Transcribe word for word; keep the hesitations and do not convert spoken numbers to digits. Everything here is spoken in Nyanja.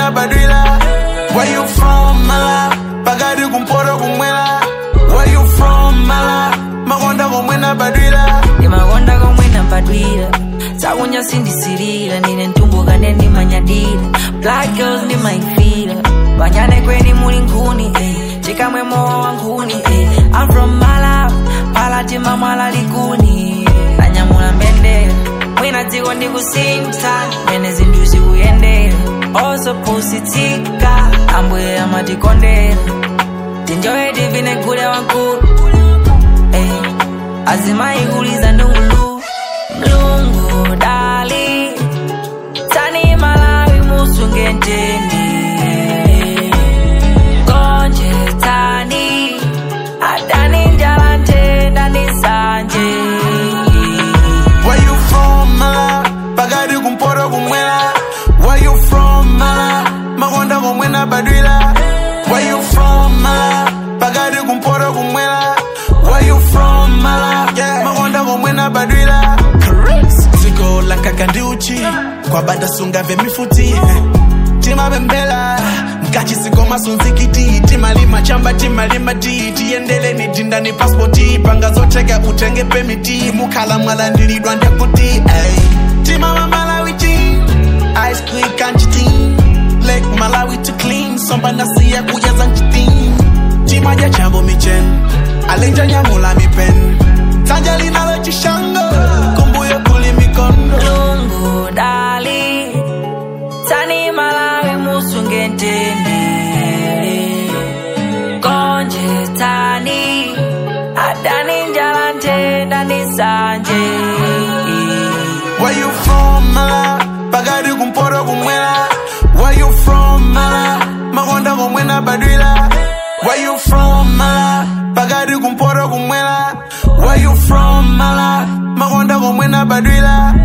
komwena badwila. Where you from, mala? Pagadi kumporo kumwela. Where you from, mala? Magonda komwena badwila. Ni magonda komwena badwila. Takunya sindisirila. Nine ntumbuka neni manyadila. Black girls ni maifila. Banyane kweni muli nkuni, eh. Chika mwe moa wankuni, eh. I'm from Malawi. Palatima mwala likuni. Anyamula mbendela. Mwina tiko ndi kusinta. Mene zinduzi kuyendela. Also pusitika. Ambuye amatikondela. Tinjoye divine kule wankulu, eh. Azima ikuliza ndungulu. Mlungu dali. Tani Malawi musunge nteni. Konje tani. Adani njalante ndani sanje. Where you from, mala? Pagadi kumporo kumwela. Where you from, mala? Magonda komwena badwila. Where you from, mala? Pagadi kumporo kumwela. Where you from, mala? Yeah. Magonda komwena badwila. Ziko la kakandiuchi. Kwa bada sunga ve mifuti. Tima bembela. Mkachi siko masunzikiti. Tima lima chamba, tima lima ti. Tiendele ni dinda ni passporti. Panga zotega utenge pemiti. Mukala mwala ndilidwa ndakuti. Tima wa Malawi team. Ice clean kanchitin. Lake Malawi to clean. Somba nasiya kuyaza nchitin. Tima ya chambo michen. Alenja nyamula mi pen. Tanjalina lo chishango. Kumbuyo kuli mikondo. Lungu dali. Tani Malawi musunge ntende. Konje tani. Adani njalante ndani sanje. Where you from, mala? Pagadi kumporo kumwela. Where you from, mala? Magonda komwena badwila. Where you from, mala? Pagadi kumporo kumwela. Where you from, mala? Magonda komwena badwila.